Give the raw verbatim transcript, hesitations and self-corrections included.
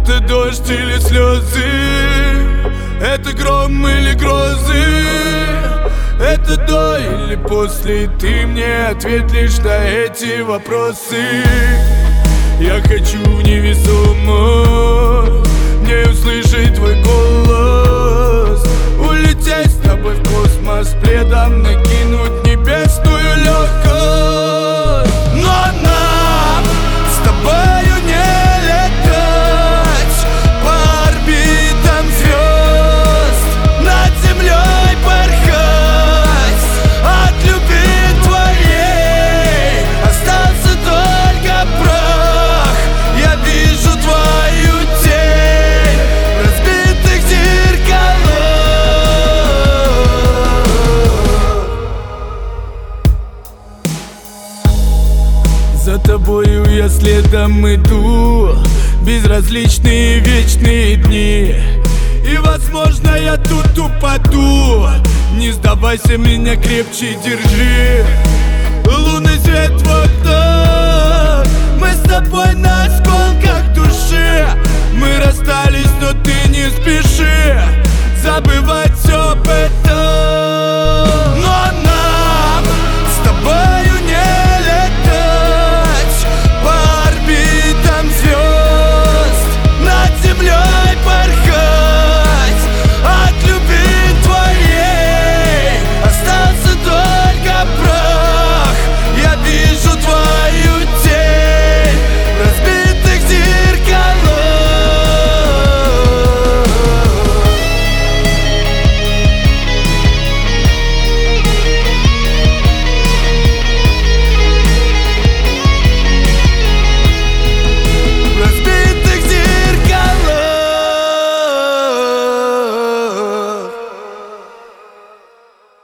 Это дождь или слезы, это гром или грозы, это до или после. Ты мне ответь лишь на эти вопросы. Я хочу в невесомость, мне услышать твой голос, улететь с тобой в космос, пледом накинуть небесную легкость. Но нам с тобою не летать по орбитам звезд, над землей порхать. От любви твоей остался только прах. Я вижу твою тень в разбитых зеркалах. За тобою я следом иду, безразличные вечные дни. И возможно я тут упаду, не сдавайся, меня крепче держи. Лунный свет вот так, мы с тобой на осколках души. Мы расстались, но ты не спеши забывать все об этом.